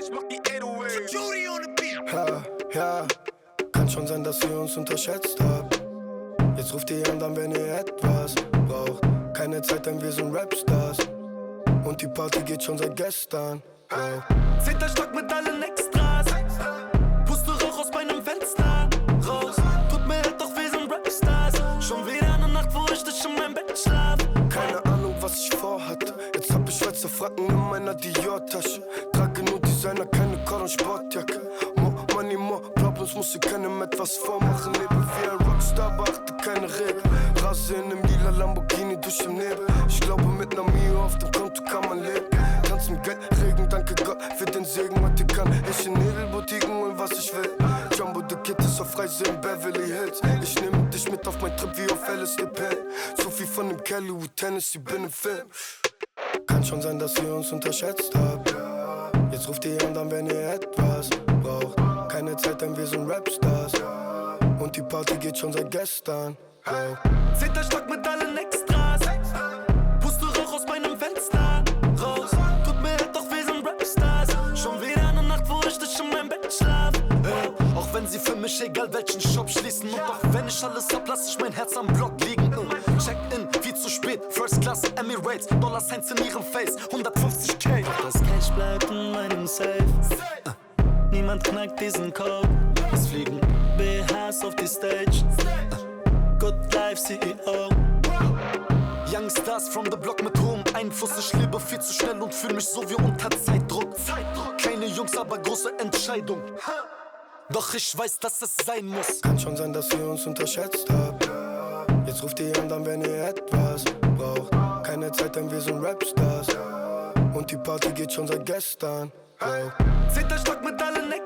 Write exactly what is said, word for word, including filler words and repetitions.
ich mach die acht null acht. Judy on the beat. Ja, ja, kann schon sein, dass ihr uns unterschätzt habt. Jetzt ruft ihr an, dann wenn ihr etwas braucht. Keine Zeit, denn wir sind Rapstars. Und die Party geht schon seit gestern. Wow. Zehnter Stock mit allen Extras. Puste Rauch aus meinem Fenster raus. Tut mir leid, doch wir sind Rapstars. Schon wieder eine Nacht, wo ich dich in meinem Bett schlaf. Keine Ahnung, was ich vorhatte. Jetzt hab ich Schweizer Franken in meiner Dior-Tasche. Trage nur Designer, keine Cordon Sportjacke. More money, more problems, muss ich keinem etwas vormachen. Lebe wie ein Rockstar, beachte keine Regeln. Rase in einem lila Lamborghini durch den Nebel. Ich glaube, mit einer Mio auf dem Konto kann man leben. Tanz im Geldregen, danke Gott für den Segen. Heute kann ich in Edelboutiquen holen, was ich will. Jumbo the Kid ist auf Reise in Beverly Hills. Ich nehme dich mit auf mein Trip wie auf L S D Pill. So viel von dem Kelly wie Tennessee, bin im Film. Kann schon sein, dass ihr uns unterschätzt habt. Jetzt ruft ihr an, dann wenn ihr etwas braucht. Keine Zeit, denn wir sind Rapstars. Und die Party geht schon seit gestern. Wow. Zehnter Stock mit allen Extras. Puste Rauch aus meinem Fenster raus. Tut mir leid, doch wir sind Rapstars. Schon wieder eine Nacht, wo ich dich in meinem Bett schlaf. Äh, auch wenn sie für mich egal welchen Shop schließen. Und auch wenn ich alles hab, lass ich mein Herz am Block liegen. äh, Check-in, viel zu spät. First Class, Emirates. Dollar Signs in ihrem Face. hundertfünfzig K. Doch das Cash bleibt in meinem Safe. äh, Niemand knackt diesen Code. Es fliegen B Hs auf die Stage. äh, Good Life C E O. Youngstars from the block mit hohem Einfluss. Ich lebe viel zu schnell und fühle mich so wie unter Zeitdruck. Kleine Jungs, aber große Entscheidung. Doch ich weiß, dass es sein muss. Kann schon sein, dass ihr uns unterschätzt habt. Jetzt ruft ihr an, dann wenn ihr etwas braucht. Keine Zeit, denn wir sind Rapstars. Und die Party geht schon seit gestern. Wow. Zehnter Stock mit allen Ex